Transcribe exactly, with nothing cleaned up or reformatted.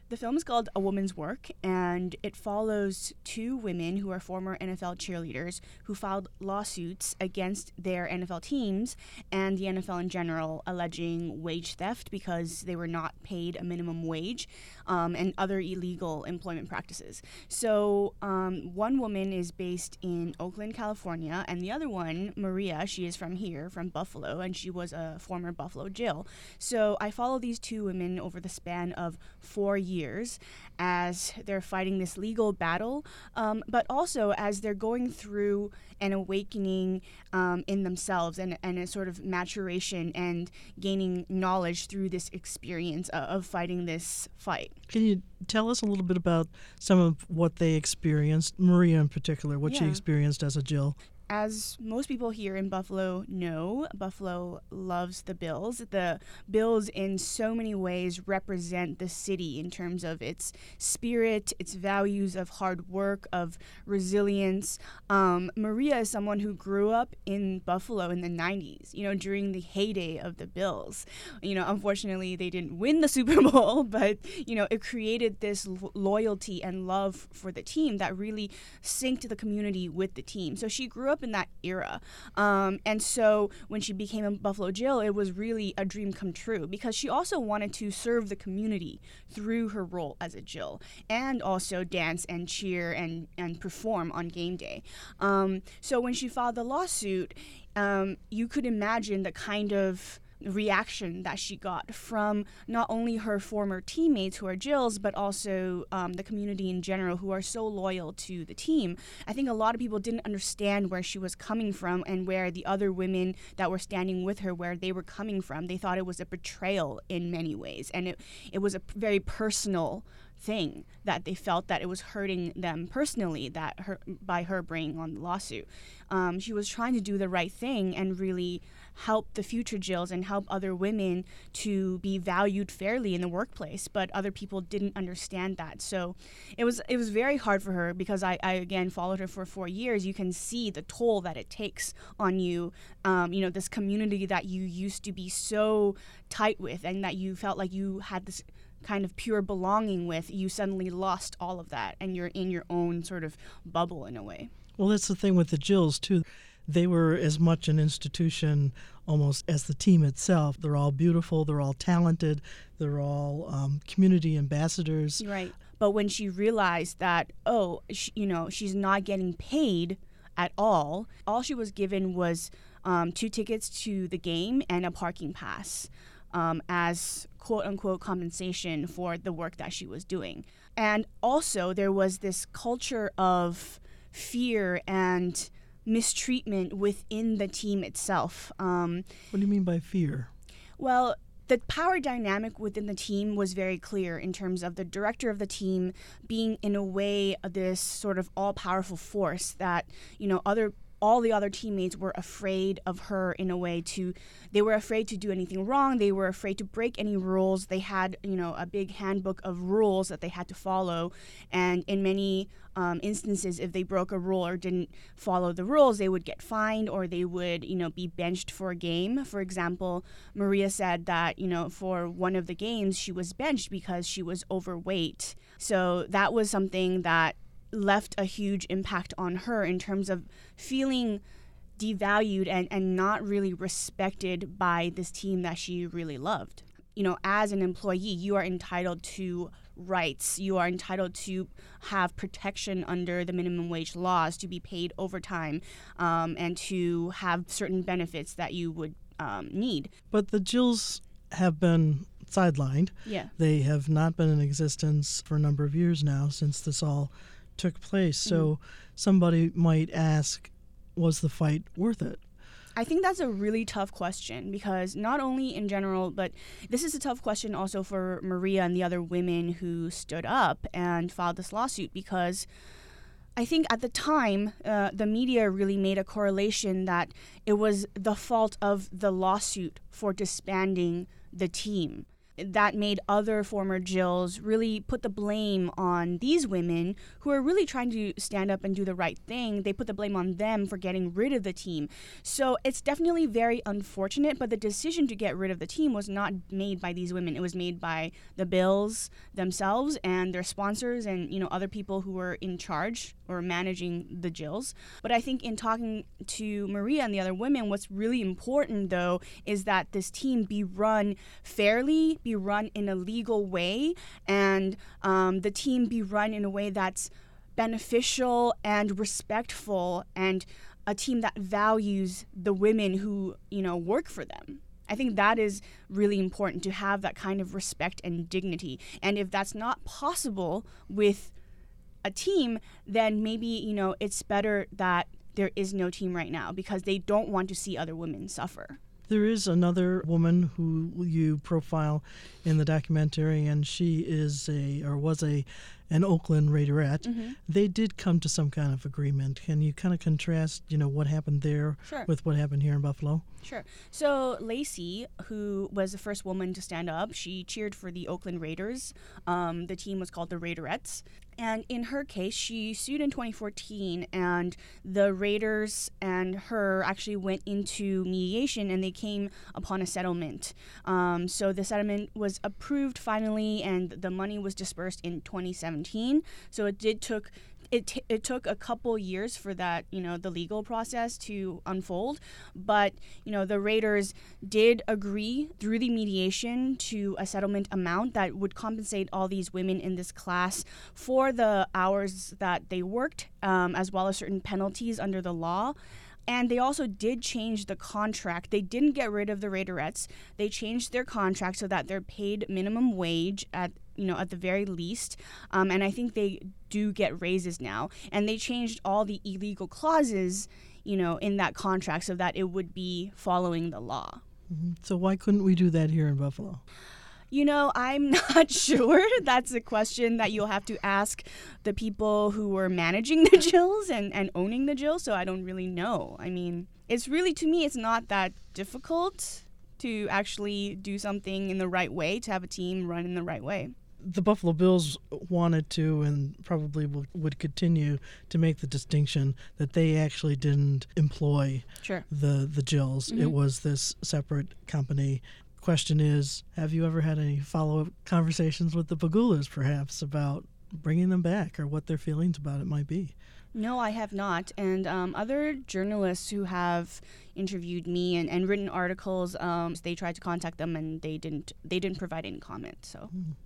The film is called A Woman's Work, and it follows two women who are former N F L cheerleaders who filed lawsuits against their N F L teams and the N F L in general, alleging wage theft because they were not paid a minimum wage um, and other illegal employment practices. So um, one woman is based in Oakland, California, and the other one, Maria, she is from here, from Buffalo, and she was a former Buffalo Jill. So I follow these two women over the span of four years. years as they're fighting this legal battle, um, but also as they're going through an awakening um, in themselves and, and a sort of maturation and gaining knowledge through this experience of, of fighting this fight. Can you tell us a little bit about some of what they experienced, Maria in particular, what Yeah. she experienced as a Jill? As most people here in Buffalo know, Buffalo loves the Bills. The Bills in so many ways represent the city in terms of its spirit, its values of hard work, of resilience. Um, Maria is someone who grew up in Buffalo in the nineties, you know, during the heyday of the Bills. You know, unfortunately, they didn't win the Super Bowl, but, you know, it created this lo- loyalty and love for the team that really synced the community with the team. So she grew up in that era. Um, and so when she became a Buffalo Jill, it was really a dream come true because she also wanted to serve the community through her role as a Jill and also dance and cheer and, and perform on game day. Um, so when she filed the lawsuit, um, you could imagine the kind of reaction that she got from not only her former teammates who are Jills, but also um, the community in general who are so loyal to the team. I think a lot of people didn't understand where she was coming from and where the other women that were standing with her, where they were coming from. They thought it was a betrayal in many ways, and it, it was a p- very personal thing that they felt that it was hurting them personally that her by her bringing on the lawsuit. Um, she was trying to do the right thing and really help the future Jills and help other women to be valued fairly in the workplace, but other people didn't understand that. So it was it was very hard for her because I, I again followed her for four years. You can see the toll that it takes on you, um, you know, this community that you used to be so tight with and that you felt like you had this kind of pure belonging with. You suddenly lost all of that and you're in your own sort of bubble in a way. Well, that's the thing with the Jills, too. They were as much an institution almost as the team itself. They're all beautiful. They're all talented. They're all um, community ambassadors. Right. But when she realized that, oh, she, you know, she's not getting paid at all, all she was given was um, two tickets to the game and a parking pass um, as quote-unquote compensation for the work that she was doing. And also there was this culture of fear and mistreatment within the team itself. Um, What do you mean by fear? well, the power dynamic within the team was very clear in terms of the director of the team being, in a way, this sort of all-powerful force that, you know, other all the other teammates were afraid of her in a way to, they were afraid to do anything wrong. They were afraid to break any rules. They had, you know, a big handbook of rules that they had to follow. And in many um, instances, if they broke a rule or didn't follow the rules, they would get fined or they would, you know, be benched for a game. For example, Maria said that, you know, for one of the games, she was benched because she was overweight. So that was something that left a huge impact on her in terms of feeling devalued and, and not really respected by this team that she really loved. You know, as an employee, you are entitled to rights. You are entitled to have protection under the minimum wage laws, to be paid overtime, um, and to have certain benefits that you would um, need. But the Jills have been sidelined. Yeah. They have not been in existence for a number of years now since this all took place. So mm-hmm. somebody might ask, was the fight worth it? I think that's a really tough question because not only in general, but this is a tough question also for Maria and the other women who stood up and filed this lawsuit, because I think at the time, uh, the media really made a correlation that it was the fault of the lawsuit for disbanding the team. that made other former Jills really put the blame on these women who are really trying to stand up and do the right thing. They put the blame on them for getting rid of the team. So it's definitely very unfortunate, but the decision to get rid of the team was not made by these women. It was made by the Bills themselves and their sponsors and, you know, other people who were in charge or managing the Jills. But I think in talking to Maria and the other women, what's really important, though, is that this team be run fairly, be run in a legal way, and um, the team be run in a way that's beneficial and respectful, and a team that values the women who, you know, work for them. I think that is really important, to have that kind of respect and dignity. And if that's not possible with a team, then maybe, you know, it's better that there is no team right now, because they don't want to see other women suffer. There is another woman who you profile in the documentary, and she is a, or was a, an Oakland Raiderette. Mm-hmm. They did come to some kind of agreement. Can you kind of contrast, you know, what happened there Sure. with what happened here in Buffalo? Sure. So Lacey, who was the first woman to stand up, she cheered for the Oakland Raiders. Um, the team was called the Raiderettes. And in her case, she sued in twenty fourteen, and the Raiders and her actually went into mediation, and they came upon a settlement. Um, so the settlement was approved finally, and the money was dispersed in twenty seventeen. So it did took it t- it took a couple years for that, you know, the legal process to unfold. But, you know, the Raiders did agree through the mediation to a settlement amount that would compensate all these women in this class for the hours that they worked, um, as well as certain penalties under the law. And they also did change the contract. They didn't get rid of the Raiderettes. They changed their contract so that they're paid minimum wage at, you know, at the very least. Um, and I think they do get raises now. And they changed all the illegal clauses, you know, in that contract so that it would be following the law. Mm-hmm. So why couldn't we do that here in Buffalo? You know, I'm not sure. That's a question that you'll have to ask the people who were managing the Jills and, and owning the Jills, so I don't really know. I mean, it's really, to me, it's not that difficult to actually do something in the right way, to have a team run in the right way. The Buffalo Bills wanted to, and probably will, would continue to make the distinction that they actually didn't employ Sure. the, the Jills. Mm-hmm. It was this separate company. Question is, have you ever had any follow-up conversations with the Pegulas, perhaps, about bringing them back or what their feelings about it might be? No, I have not. And um, other journalists who have interviewed me and, and written articles, um, they tried to contact them and they didn't they didn't provide any comment. So. Mm.